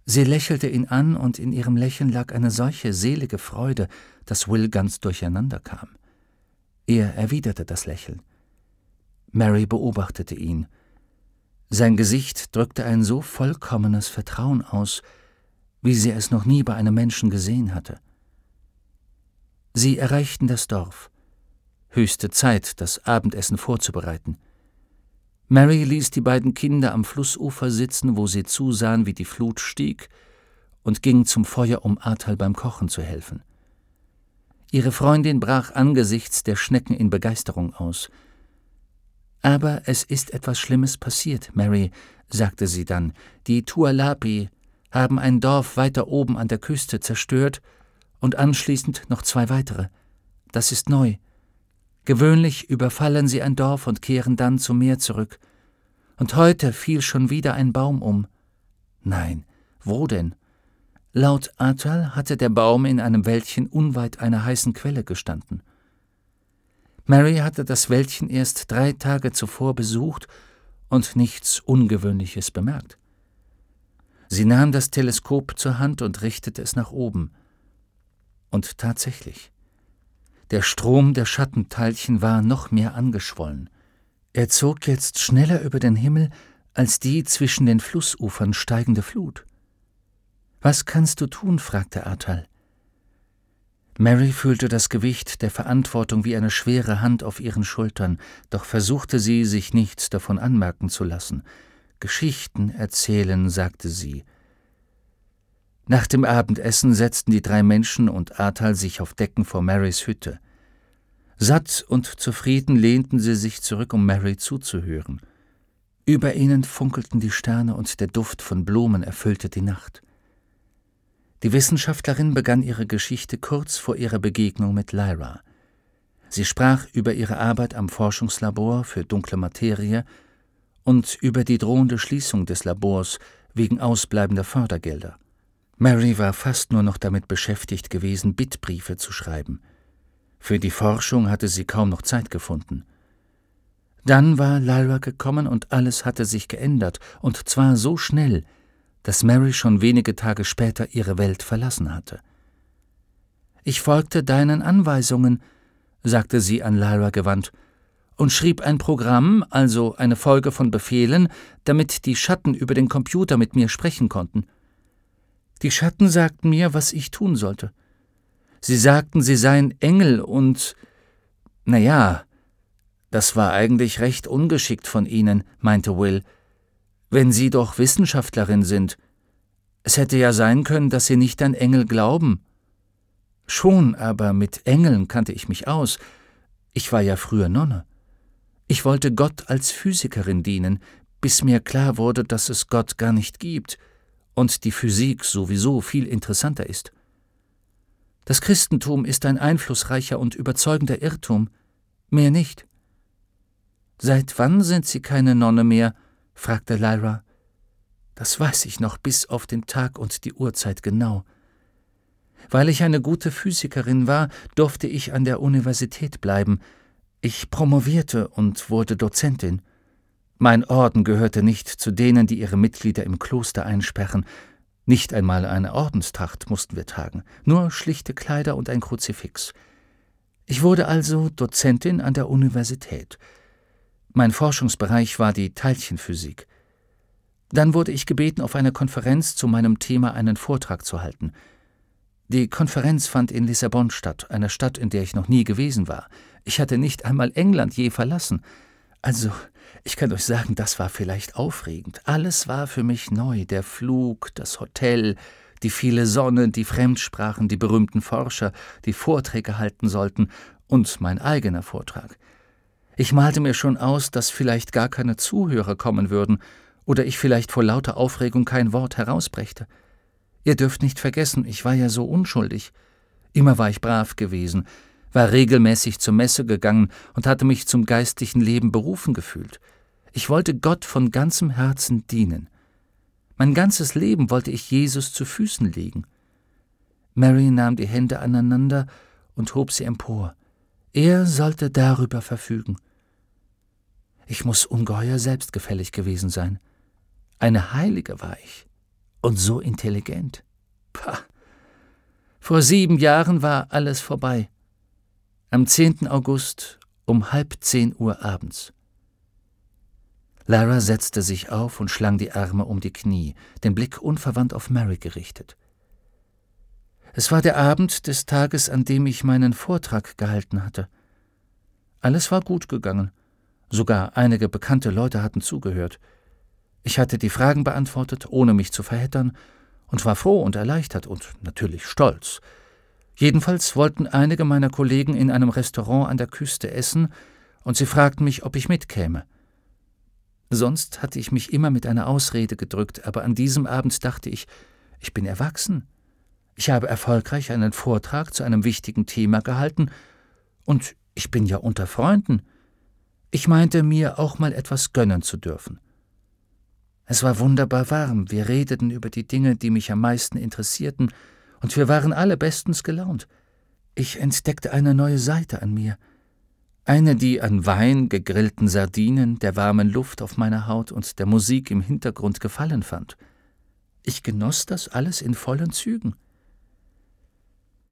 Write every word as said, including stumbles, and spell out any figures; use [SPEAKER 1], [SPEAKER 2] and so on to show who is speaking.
[SPEAKER 1] Sie lächelte ihn an, und in ihrem Lächeln lag eine solche selige Freude, dass Will ganz durcheinander kam. Er erwiderte das Lächeln. Mary beobachtete ihn. Sein Gesicht drückte ein so vollkommenes Vertrauen aus, wie sie es noch nie bei einem Menschen gesehen hatte. Sie erreichten das Dorf. Höchste Zeit, das Abendessen vorzubereiten. Mary ließ die beiden Kinder am Flussufer sitzen, wo sie zusahen, wie die Flut stieg, und ging zum Feuer, um Atal beim Kochen zu helfen. Ihre Freundin brach angesichts der Schnecken in Begeisterung aus. »Aber es ist etwas Schlimmes passiert, Mary«, sagte sie dann. »Die Tualapi haben ein Dorf weiter oben an der Küste zerstört und anschließend noch zwei weitere. Das ist neu. Gewöhnlich überfallen sie ein Dorf und kehren dann zum Meer zurück. Und heute fiel schon wieder ein Baum um.« »Nein, wo denn?« Laut Atal hatte der Baum in einem Wäldchen unweit einer heißen Quelle gestanden. Mary hatte das Wäldchen erst drei Tage zuvor besucht und nichts Ungewöhnliches bemerkt. Sie nahm das Teleskop zur Hand und richtete es nach oben. Und tatsächlich, der Strom der Schattenteilchen war noch mehr angeschwollen. Er zog jetzt schneller über den Himmel als die zwischen den Flussufern steigende Flut. »Was kannst du tun?« fragte Atal. Mary fühlte das Gewicht der Verantwortung wie eine schwere Hand auf ihren Schultern, doch versuchte sie, sich nichts davon anmerken zu lassen. »Geschichten erzählen«, sagte sie. Nach dem Abendessen setzten die drei Menschen und Atal sich auf Decken vor Marys Hütte. Satt und zufrieden lehnten sie sich zurück, um Mary zuzuhören. Über ihnen funkelten die Sterne und der Duft von Blumen erfüllte die Nacht. Die Wissenschaftlerin begann ihre Geschichte kurz vor ihrer Begegnung mit Lyra. Sie sprach über ihre Arbeit am Forschungslabor für dunkle Materie und über die drohende Schließung des Labors wegen ausbleibender Fördergelder. Mary war fast nur noch damit beschäftigt gewesen, Bittbriefe zu schreiben. Für die Forschung hatte sie kaum noch Zeit gefunden. Dann war Lyra gekommen und alles hatte sich geändert, und zwar so schnell, dass Mary schon wenige Tage später ihre Welt verlassen hatte. »Ich folgte deinen Anweisungen«, sagte sie an Lyra gewandt, »und schrieb ein Programm, also eine Folge von Befehlen, damit die Schatten über den Computer mit mir sprechen konnten. Die Schatten sagten mir, was ich tun sollte. Sie sagten, sie seien Engel und, na ja, das war eigentlich recht ungeschickt von ihnen«, meinte Will, »wenn Sie doch Wissenschaftlerin sind. Es hätte ja sein können, dass Sie nicht an Engel glauben.« »Schon, aber mit Engeln kannte ich mich aus. Ich war ja früher Nonne. Ich wollte Gott als Physikerin dienen, bis mir klar wurde, dass es Gott gar nicht gibt und die Physik sowieso viel interessanter ist. Das Christentum ist ein einflussreicher und überzeugender Irrtum, mehr nicht.« »Seit wann sind Sie keine Nonne mehr?« fragte Lyra. »Das weiß ich noch bis auf den Tag und die Uhrzeit genau. Weil ich eine gute Physikerin war, durfte ich an der Universität bleiben. Ich promovierte und wurde Dozentin. Mein Orden gehörte nicht zu denen, die ihre Mitglieder im Kloster einsperren. Nicht einmal eine Ordenstracht mussten wir tragen, nur schlichte Kleider und ein Kruzifix. Ich wurde also Dozentin an der Universität. Mein Forschungsbereich war die Teilchenphysik. Dann wurde ich gebeten, auf einer Konferenz zu meinem Thema einen Vortrag zu halten. Die Konferenz fand in Lissabon statt, einer Stadt, in der ich noch nie gewesen war. Ich hatte nicht einmal England je verlassen. Also, ich kann euch sagen, das war vielleicht aufregend. Alles war für mich neu, der Flug, das Hotel, die viele Sonne, die Fremdsprachen, die berühmten Forscher, die Vorträge halten sollten und mein eigener Vortrag. Ich malte mir schon aus, dass vielleicht gar keine Zuhörer kommen würden oder ich vielleicht vor lauter Aufregung kein Wort herausbrächte. Ihr dürft nicht vergessen, ich war ja so unschuldig. Immer war ich brav gewesen, war regelmäßig zur Messe gegangen und hatte mich zum geistlichen Leben berufen gefühlt. Ich wollte Gott von ganzem Herzen dienen. Mein ganzes Leben wollte ich Jesus zu Füßen legen. Mary nahm die Hände aneinander und hob sie empor. Er sollte darüber verfügen. Ich muss ungeheuer selbstgefällig gewesen sein. Eine Heilige war ich. und so intelligent. Pah. Vor sieben Jahren war alles vorbei. Am zehnten August um halb zehn Uhr abends. Lara setzte sich auf und schlang die Arme um die Knie, den Blick unverwandt auf Mary gerichtet. Es war der Abend des Tages, an dem ich meinen Vortrag gehalten hatte. Alles war gut gegangen. Sogar einige bekannte Leute hatten zugehört. Ich hatte die Fragen beantwortet, ohne mich zu verheddern, und war froh und erleichtert und natürlich stolz. Jedenfalls wollten einige meiner Kollegen in einem Restaurant an der Küste essen, und sie fragten mich, ob ich mitkäme. Sonst hatte ich mich immer mit einer Ausrede gedrückt, aber an diesem Abend dachte ich, ich bin erwachsen. Ich habe erfolgreich einen Vortrag zu einem wichtigen Thema gehalten, und ich bin ja unter Freunden. Ich meinte, mir auch mal etwas gönnen zu dürfen. Es war wunderbar warm, wir redeten über die Dinge, die mich am meisten interessierten, und wir waren alle bestens gelaunt. Ich entdeckte eine neue Seite an mir. Eine, die an Wein, gegrillten Sardinen, der warmen Luft auf meiner Haut und der Musik im Hintergrund gefallen fand. Ich genoss das alles in vollen Zügen.